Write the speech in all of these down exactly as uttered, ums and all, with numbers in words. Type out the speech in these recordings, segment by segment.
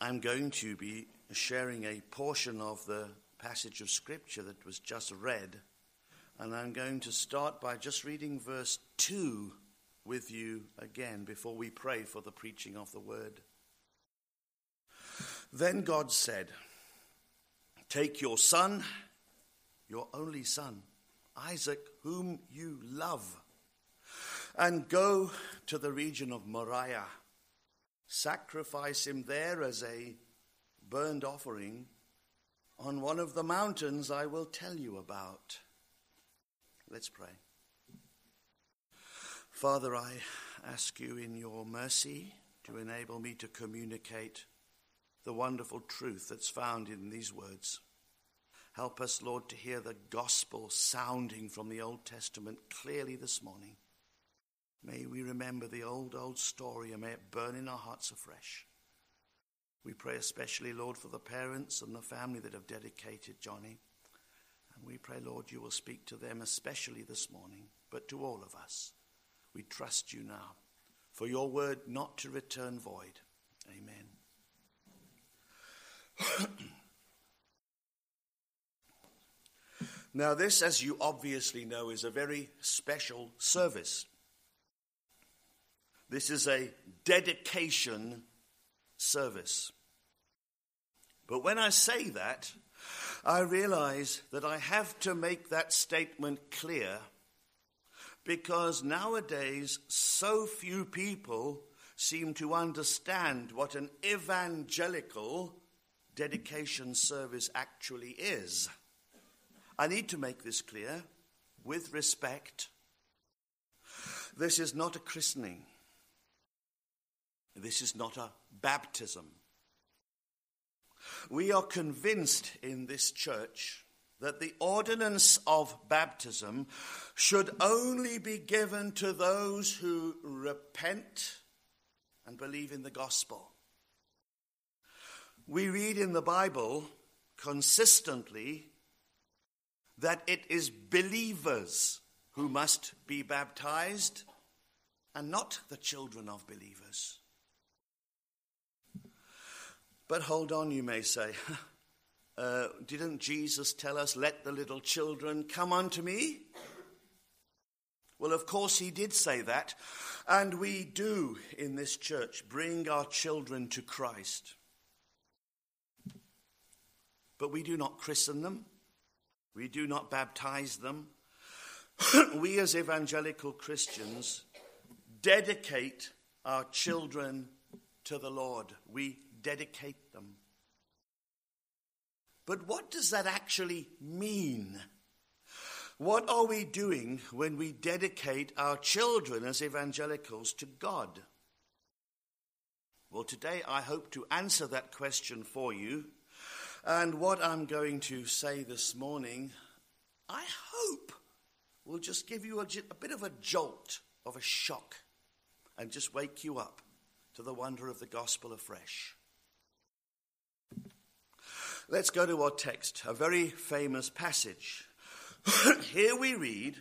I'm going to be sharing a portion of the passage of Scripture that was just read, and I'm going to start by just reading verse two with you again before we pray for the preaching of the word. Then God said, "Take your son, your only son, Isaac, whom you love, and go to the region of Moriah. Sacrifice him there as a burnt offering on one of the mountains I will tell you about." Let's pray. Father, I ask you in your mercy to enable me to communicate the wonderful truth that's found in these words. Help us, Lord, to hear the gospel sounding from the Old Testament clearly this morning. May we remember the old, old story, and may it burn in our hearts afresh. We pray especially, Lord, for the parents and the family that have dedicated Johnny. And we pray, Lord, you will speak to them especially this morning, but to all of us. We trust you now for your word not to return void. Amen. Now this, as you obviously know, is a very special service. This is a dedication service. But when I say that, I realize that I have to make that statement clear because nowadays so few people seem to understand what an evangelical dedication service actually is. I need to make this clear with respect. This is not a christening. This is not a baptism. We are convinced in this church that the ordinance of baptism should only be given to those who repent and believe in the gospel. We read in the Bible consistently that it is believers who must be baptized and not the children of believers. But hold on, you may say, uh, didn't Jesus tell us, "Let the little children come unto me"? Well, of course he did say that, and we do in this church bring our children to Christ. But we do not christen them. We do not baptize them. We as evangelical Christians dedicate our children to the Lord. We dedicate them. But what does that actually mean? What are we doing when we dedicate our children as evangelicals to God? Well, today I hope to answer that question for you. And what I'm going to say this morning, I hope, will just give you a, a bit of a jolt, of a shock, and just wake you up to the wonder of the gospel afresh. Let's go to our text, a very famous passage. Here we read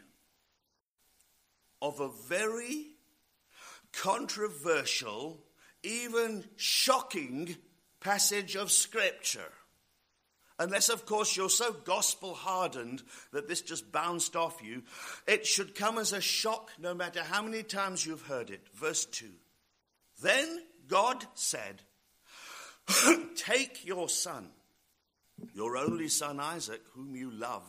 of a very controversial, even shocking passage of Scripture. Unless, of course, you're so gospel-hardened that this just bounced off you, it should come as a shock no matter how many times you've heard it. Verse two. Then God said, "Take your son, your only son Isaac, whom you love,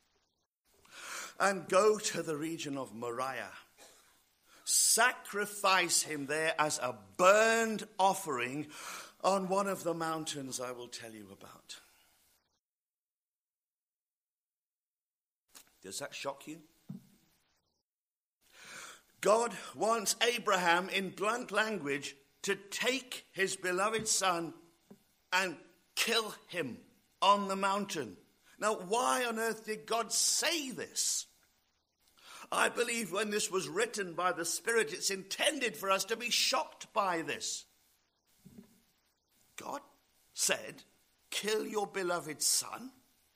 and go to the region of Moriah. Sacrifice him there as a burnt offering on one of the mountains I will tell you about." Does that shock you? God wants Abraham, in blunt language, to take his beloved son and kill him on the mountain. Now, why on earth did God say this? I believe when this was written by the Spirit, it's intended for us to be shocked by this. God said, "Kill your beloved son."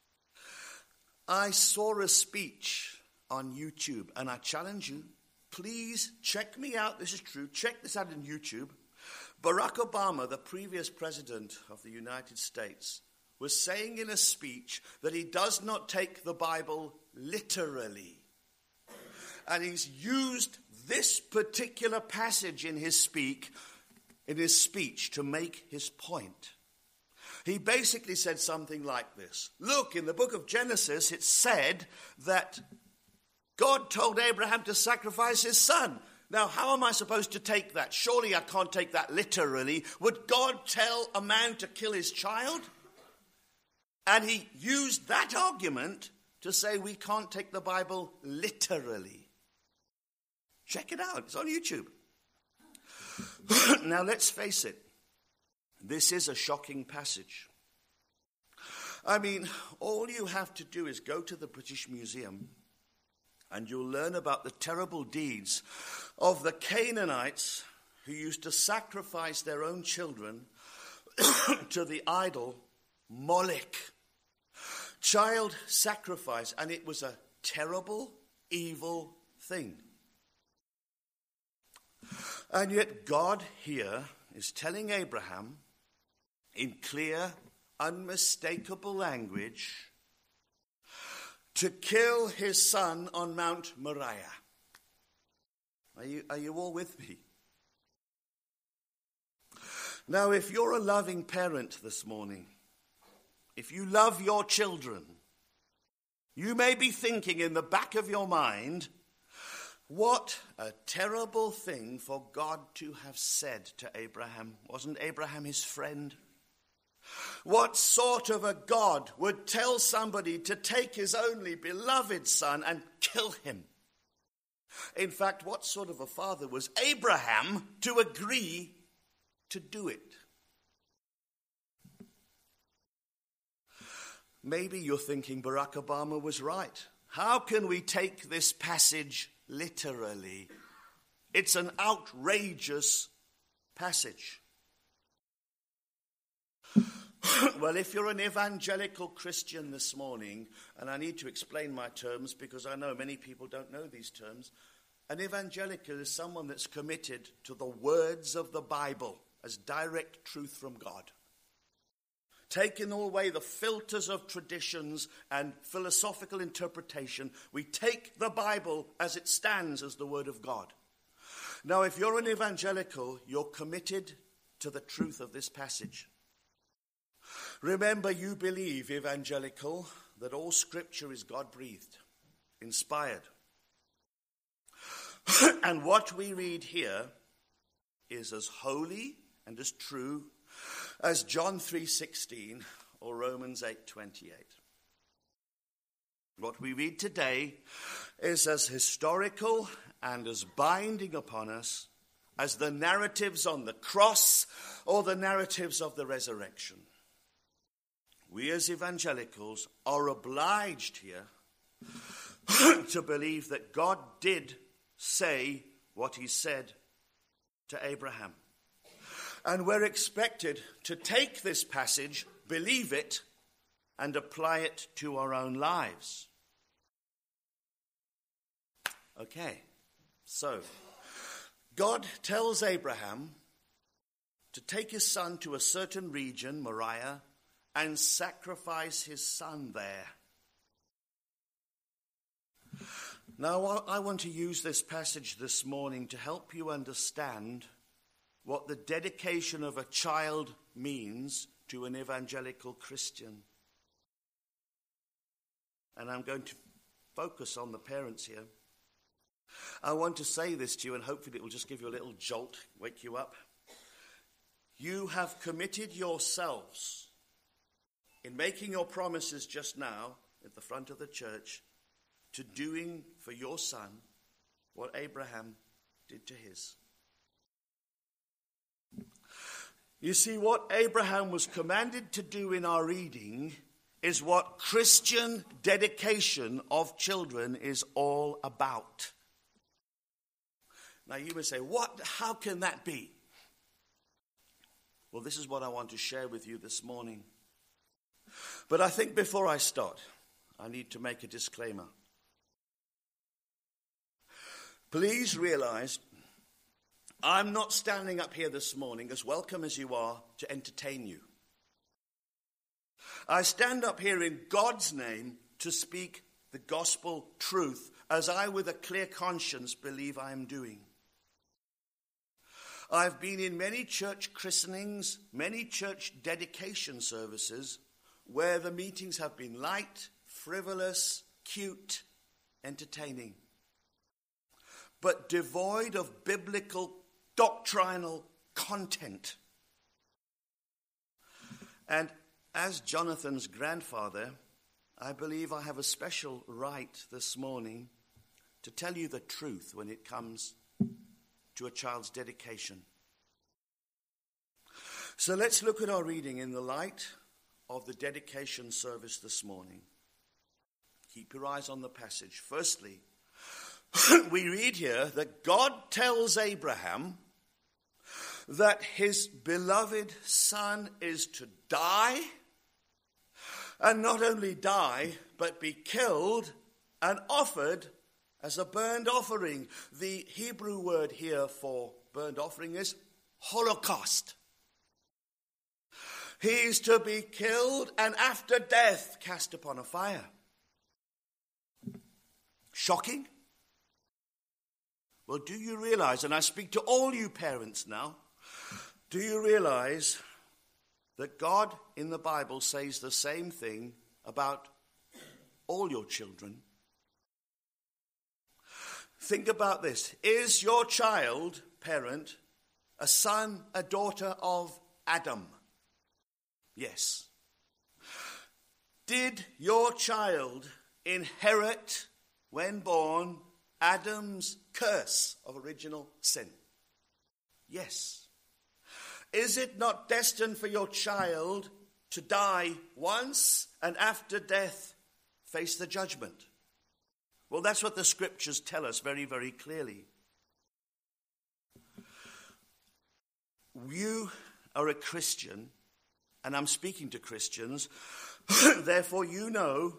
I saw a speech on YouTube, and I challenge you, please check me out. This is true. Check this out on YouTube Barack Obama, the previous president of the United States, was saying in a speech that he does not take the Bible literally. And he's used this particular passage in his speak, in his speech to make his point. He basically said something like this. Look, in the book of Genesis, it said that God told Abraham to sacrifice his son. Now, how am I supposed to take that? Surely I can't take that literally. Would God tell a man to kill his child? And he used that argument to say we can't take the Bible literally. Check it out. It's on YouTube. Now, let's face it. This is a shocking passage. I mean, all you have to do is go to the British Museum and you'll learn about the terrible deeds of the Canaanites who used to sacrifice their own children to the idol Molech. Child sacrifice, and it was a terrible, evil thing. And yet God here is telling Abraham in clear, unmistakable language to kill his son on Mount Moriah. Are you, are you all with me? Now, if you're a loving parent this morning, if you love your children, you may be thinking in the back of your mind, what a terrible thing for God to have said to Abraham. Wasn't Abraham his friend? What sort of a God would tell somebody to take his only beloved son and kill him? In fact, what sort of a father was Abraham to agree to do it? Maybe you're thinking Barack Obama was right. How can we take this passage literally? It's an outrageous passage. Well, if you're an evangelical Christian this morning, and I need to explain my terms because I know many people don't know these terms, an evangelical is someone that's committed to the words of the Bible as direct truth from God. Taking away the filters of traditions and philosophical interpretation, we take the Bible as it stands as the Word of God. Now, if you're an evangelical, you're committed to the truth of this passage. Remember, you believe, evangelical, that all Scripture is God-breathed, inspired. And what we read here is as holy and as true as John three sixteen or Romans eight twenty-eight. What we read today is as historical and as binding upon us as the narratives on the cross or the narratives of the resurrection. We as evangelicals are obliged here to believe that God did say what he said to Abraham. And we're expected to take this passage, believe it, and apply it to our own lives. Okay, so God tells Abraham to take his son to a certain region, Moriah, and sacrifice his son there. Now, I want to use this passage this morning to help you understand what the dedication of a child means to an evangelical Christian. And I'm going to focus on the parents here. I want to say this to you, and hopefully it will just give you a little jolt, wake you up. You have committed yourselves in making your promises just now at the front of the church to doing for your son what Abraham did to his. You see, what Abraham was commanded to do in our reading is what Christian dedication of children is all about. Now you may say, what? How can that be? Well, this is what I want to share with you this morning. But I think before I start, I need to make a disclaimer. Please realize I'm not standing up here this morning, as welcome as you are, to entertain you. I stand up here in God's name to speak the gospel truth, as I with a clear conscience believe I am doing. I've been in many church christenings, many church dedication services, where the meetings have been light, frivolous, cute, entertaining, but devoid of biblical doctrinal content. And as Jonathan's grandfather, I believe I have a special right this morning to tell you the truth when it comes to a child's dedication. So let's look at our reading in the light of the dedication service this morning. Keep your eyes on the passage. Firstly, we read here that God tells Abraham that his beloved son is to die, and not only die, but be killed and offered as a burnt offering. The Hebrew word here for burnt offering is Holocaust. He is to be killed and after death cast upon a fire. Shocking? Well, do you realize, and I speak to all you parents now, do you realize that God in the Bible says the same thing about all your children? Think about this. Is your child, parent, a son, a daughter of Adam? Yes. Did your child inherit, when born, Adam's curse of original sin? Yes. Is it not destined for your child to die once and after death face the judgment? Well, that's what the scriptures tell us very, very clearly. You are a Christian, and I'm speaking to Christians, therefore you know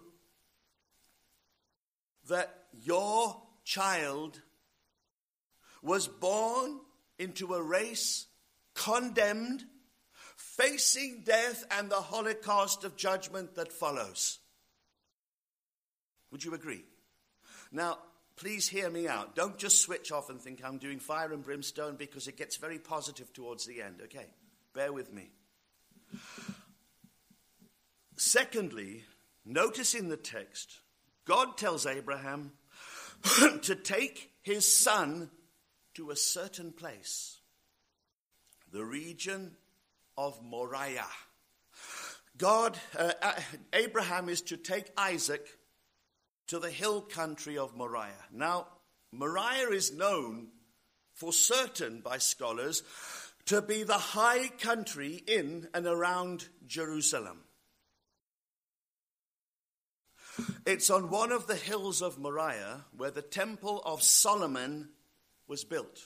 that your child was born into a race condemned, facing death and the Holocaust of judgment that follows. Would you agree? Now, please hear me out. Don't just switch off and think I'm doing fire and brimstone, because it gets very positive towards the end. Okay, bear with me. Secondly, notice in the text, God tells Abraham to take his son to a certain place, the region of Moriah. God, uh, Abraham is to take Isaac to the hill country of Moriah. Now, Moriah is known for certain by scholars to be the high country in and around Jerusalem. It's on one of the hills of Moriah where the Temple of Solomon was built.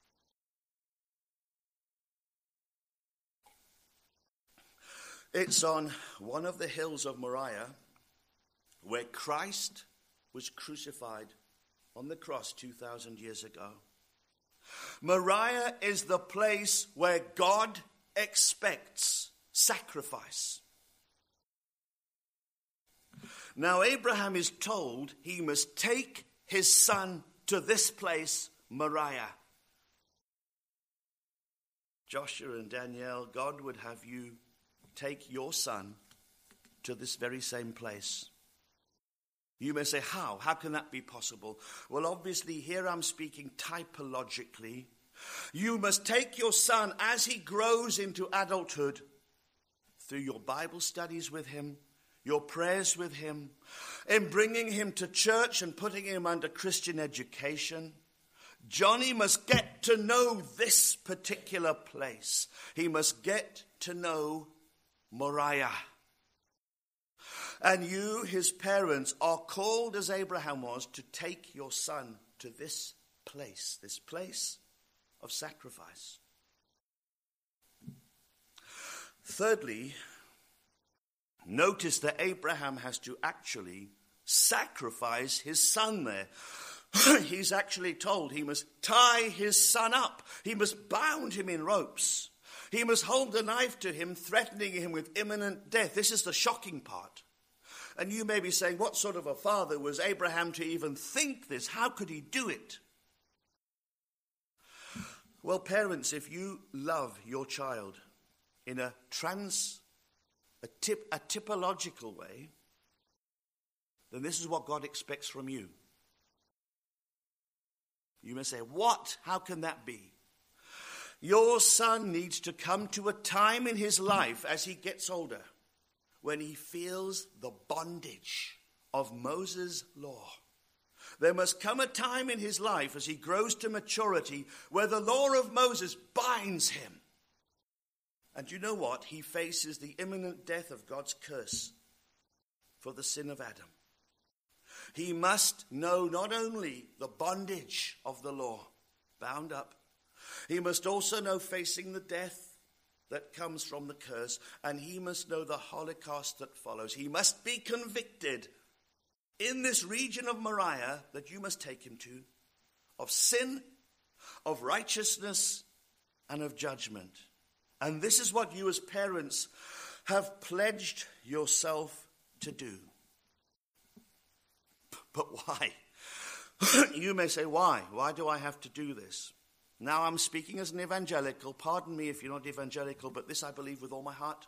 It's on one of the hills of Moriah where Christ was crucified on the cross two thousand years ago. Moriah is the place where God expects sacrifice. Now, Abraham is told he must take his son to this place, Moriah. Joshua and Danielle, God would have you take your son to this very same place. You may say, how? How can that be possible? Well, obviously, here I'm speaking typologically. You must take your son as he grows into adulthood through your Bible studies with him, your prayers with him, in bringing him to church and putting him under Christian education. Johnny must get to know this particular place. He must get to know Moriah. And you, his parents, are called, as Abraham was, to take your son to this place, this place of sacrifice. Thirdly, notice that Abraham has to actually sacrifice his son there. he's actually told he must tie his son up. He must bound him in ropes. He must hold a knife to him, threatening him with imminent death. This is the shocking part. And you may be saying, what sort of a father was Abraham to even think this? How could he do it? Well, parents, if you love your child in a trans, a, tip, a typological way, then this is what God expects from you. You may say, what? How can that be? Your son needs to come to a time in his life as he gets older when he feels the bondage of Moses' law. There must come a time in his life as he grows to maturity where the law of Moses binds him. And you know what? He faces the imminent death of God's curse for the sin of Adam. He must know not only the bondage of the law, bound up, he must also know facing the death that comes from the curse, and he must know the Holocaust that follows. He must be convicted in this region of Moriah that you must take him to, of sin, of righteousness, and of judgment. And this is what you as parents have pledged yourself to do. But why? You may say, why? Why do I have to do this? Now I'm speaking as an evangelical. Pardon me if you're not evangelical, but this I believe with all my heart.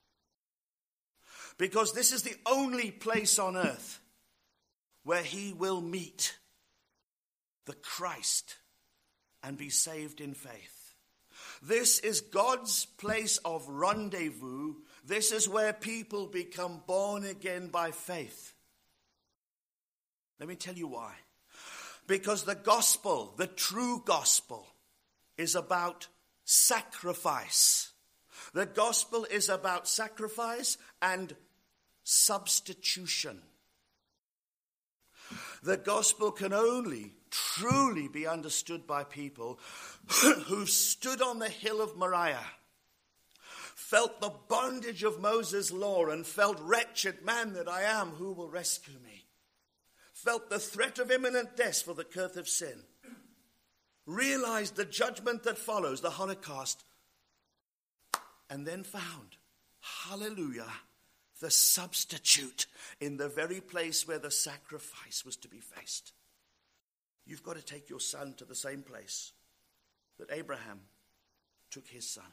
Because this is the only place on earth where he will meet the Christ and be saved in faith. This is God's place of rendezvous. This is where people become born again by faith. Let me tell you why. Because the gospel, the true gospel, is about sacrifice. The gospel is about sacrifice and substitution. The gospel can only truly be understood by people who stood on the hill of Moriah, felt the bondage of Moses' law, and felt, wretched man that I am, who will rescue me? Felt the threat of imminent death for the curse of sin. Realized the judgment that follows, the Holocaust, and then found, hallelujah, the substitute in the very place where the sacrifice was to be faced. You've got to take your son to the same place that Abraham took his son.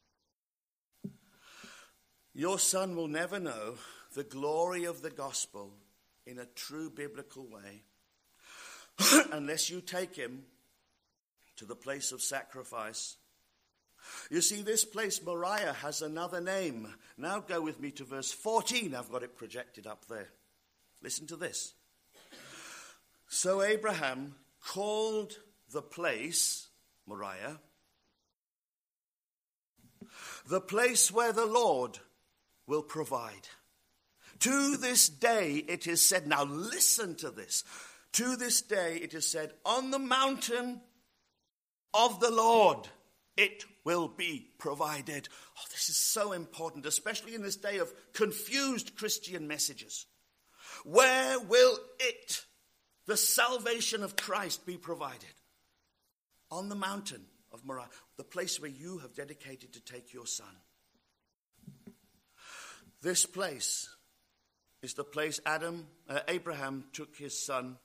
Your son will never know the glory of the gospel in a true biblical way unless you take him to the place of sacrifice. You see, this place, Moriah, has another name. Now go with me to verse fourteen. I've got it projected up there. Listen to this. So Abraham called the place, Moriah, the place where the Lord will provide. To this day it is said, now listen to this. To this day it is said, on the mountain of the Lord it will be provided. Oh, this is so important, especially in this day of confused Christian messages. Where will it, the salvation of Christ, be provided? On the mountain of Moriah, the place where you have dedicated to take your son. This place is the place Adam, uh, Abraham took his son.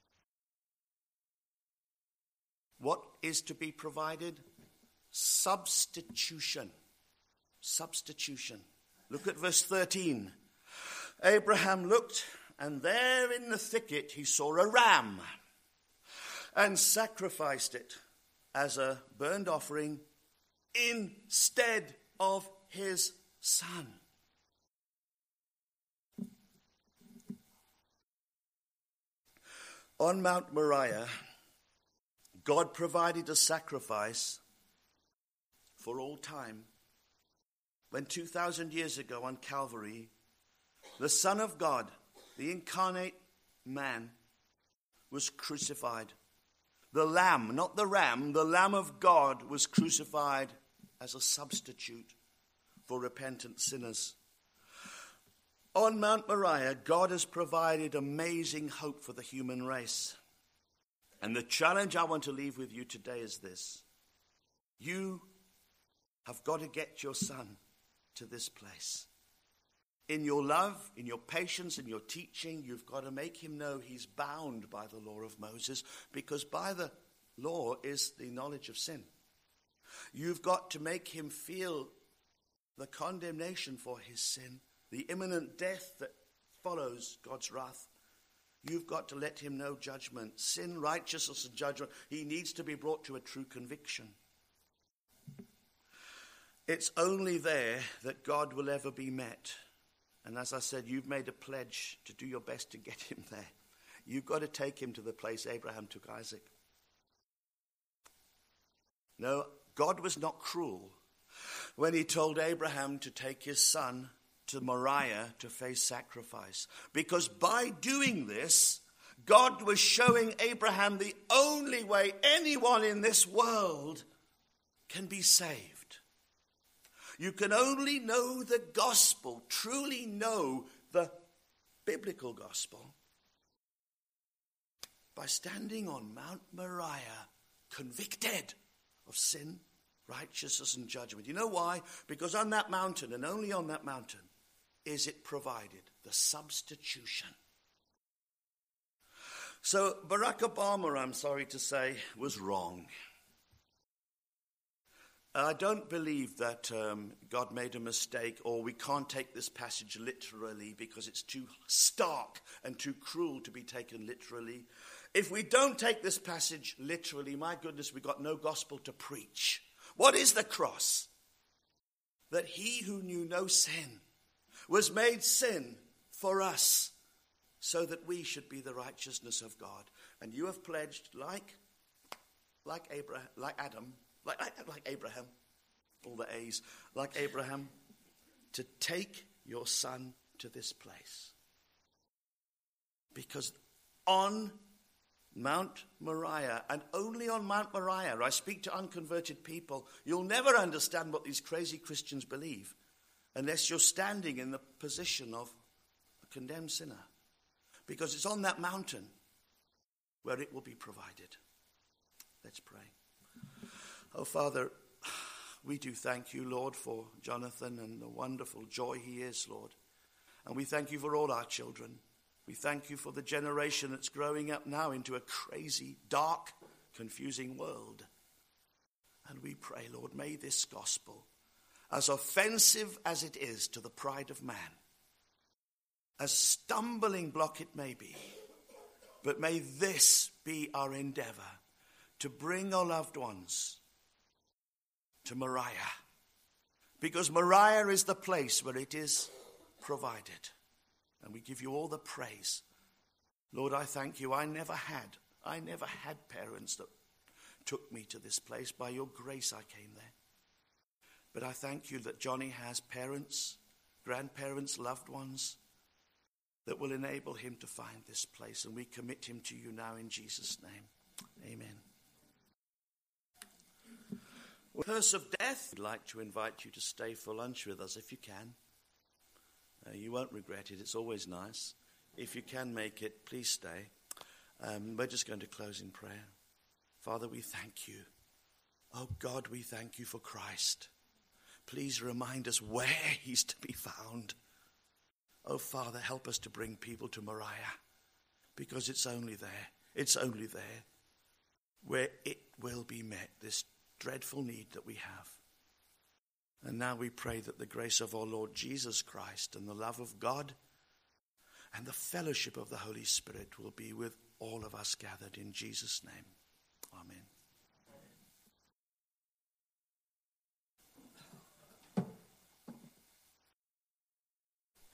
What is to be provided? Substitution. Substitution. Look at verse thirteen. Abraham looked, and there in the thicket he saw a ram, and sacrificed it as a burnt offering instead of his son. On Mount Moriah, God provided a sacrifice for all time. When two thousand years ago on Calvary, the Son of God, the incarnate man, was crucified. The Lamb, not the ram, the Lamb of God was crucified as a substitute for repentant sinners. On Mount Moriah, God has provided amazing hope for the human race. And the challenge I want to leave with you today is this. You have got to get your son to this place. In your love, in your patience, in your teaching, you've got to make him know he's bound by the law of Moses, because by the law is the knowledge of sin. You've got to make him feel the condemnation for his sin, the imminent death that follows God's wrath. You've got to let him know judgment, sin, righteousness, and judgment. He needs to be brought to a true conviction. It's only there that God will ever be met. And as I said, you've made a pledge to do your best to get him there. You've got to take him to the place Abraham took Isaac. No, God was not cruel when he told Abraham to take his son to Moriah to face sacrifice. Because by doing this, God was showing Abraham the only way anyone in this world can be saved. You can only know the gospel, truly know the biblical gospel, by standing on Mount Moriah, convicted of sin, righteousness, and judgment. You know why? Because on that mountain, and only on that mountain, is it provided, the substitution. So Barack Obama, I'm sorry to say, was wrong. I don't believe that um, God made a mistake, or we can't take this passage literally because it's too stark and too cruel to be taken literally. If we don't take this passage literally, my goodness, we've got no gospel to preach. What is the cross? That he who knew no sin was made sin for us, so that we should be the righteousness of God. And you have pledged, like, like Abraham, like Adam, like, like, like Abraham, all the A's, like Abraham, to take your son to this place. Because on Mount Moriah, and only on Mount Moriah, I speak to unconverted people, you'll never understand what these crazy Christians believe unless you're standing in the position of a condemned sinner. Because it's on that mountain where it will be provided. Let's pray. Oh, Father, we do thank you, Lord, for Jonathan and the wonderful joy he is, Lord. And we thank you for all our children. We thank you for the generation that's growing up now into a crazy, dark, confusing world. And we pray, Lord, may this gospel, as offensive as it is to the pride of man, as stumbling block it may be, but may this be our endeavor to bring our loved ones to Moriah. Because Moriah is the place where it is provided. And we give you all the praise. Lord, I thank you. I never had, I never had parents that took me to this place. By your grace I came there. But I thank you that Johnny has parents, grandparents, loved ones that will enable him to find this place. And we commit him to you now in Jesus' name. Amen. Curse of death, I'd like to invite you to stay for lunch with us if you can. Uh, you won't regret it. It's always nice. If you can make it, please stay. Um, we're just going to close in prayer. Father, we thank you. Oh God, we thank you for Christ. Please remind us where he's to be found. Oh Father, help us to bring people to Moriah, because it's only there, it's only there where it will be met, this dreadful need that we have. And now we pray that the grace of our Lord Jesus Christ and the love of God and the fellowship of the Holy Spirit will be with all of us gathered in Jesus' name. Amen.